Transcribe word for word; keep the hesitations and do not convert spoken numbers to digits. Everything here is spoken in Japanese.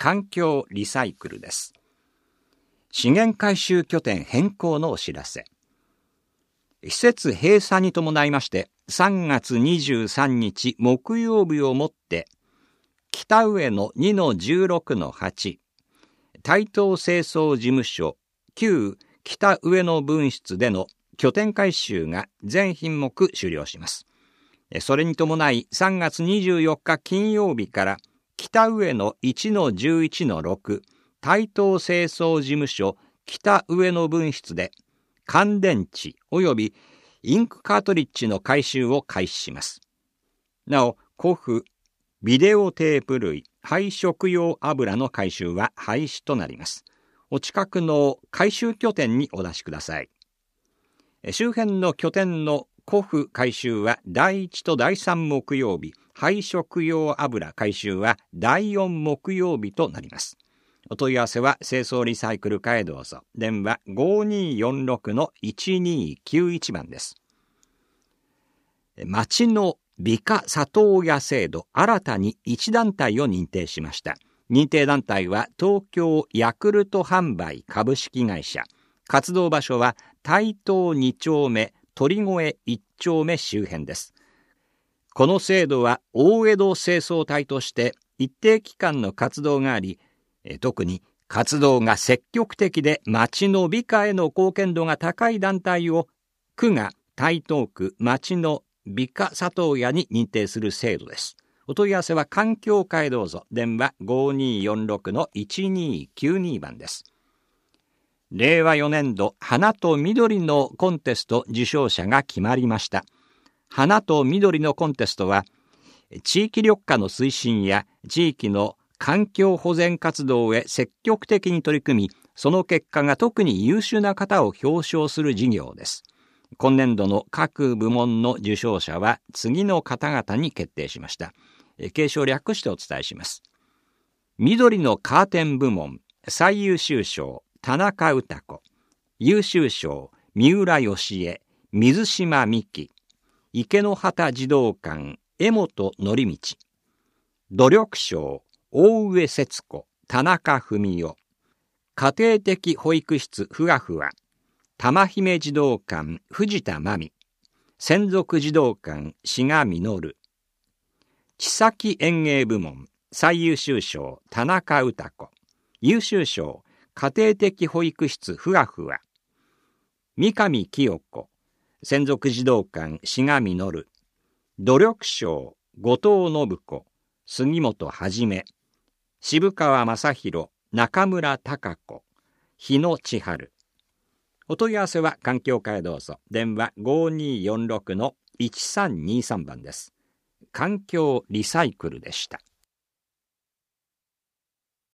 環境リサイクルです。資源回収拠点変更のお知らせ。施設閉鎖に伴いまして、さんがつにじゅうさんにち木曜日をもって、北上野 にのじゅうろくのはち、台東清掃事務所旧北上野分室での拠点回収が全品目終了します。それに伴いさんがつにじゅうよっか金曜日から北上野 いちのじゅういちのろく 台東清掃事務所北上野分室で乾電池及びインクカートリッジの回収を開始します。なお、古布、ビデオテープ類、廃食用油の回収は廃止となります。お近くの回収拠点にお出しください。周辺の拠点の古布回収はだいいちとだいさん木曜日、廃食用油回収はだいよん木曜日となります。お問い合わせは清掃リサイクル課へどうぞ。電話 ごにーよんろくのいちにーきゅういち 番です。町の美化里親制度、新たにいち団体を認定しました。認定団体は東京ヤクルト販売株式会社。活動場所は台東に丁目、鳥越いち丁目周辺です。この制度は大江戸清掃隊として一定期間の活動があり、特に活動が積極的で町の美化への貢献度が高い団体を区が台東区町の美化里親に認定する制度です。お問い合わせは環境課へどうぞ。電話 ごにーよんろくのいちにーきゅうに 番です。れいわよねんど花と緑のコンテスト受賞者が決まりました。花と緑のコンテストは地域緑化の推進や地域の環境保全活動へ積極的に取り組み、その結果が特に優秀な方を表彰する事業です。今年度の各部門の受賞者は次の方々に決定しました。継承略してお伝えします。緑のカーテン部門最優秀賞田中歌子、優秀賞三浦義恵、水島美希、池の端児童館江本則道、努力賞大上節子、田中文代、家庭的保育室ふわふわ玉姫児童館藤田真美、専属児童館志賀実、千崎園芸部門最優秀賞田中歌子、優秀賞家庭的保育室ふわふわ三上清子、専属児童館志賀実、努力賞後藤信子、杉本はじめ、渋川正宏、中村貴子、日野千春。お問い合わせは環境課へどうぞ。電話 ごにーよんろくのいちさんにさん 番です。環境リサイクルでした。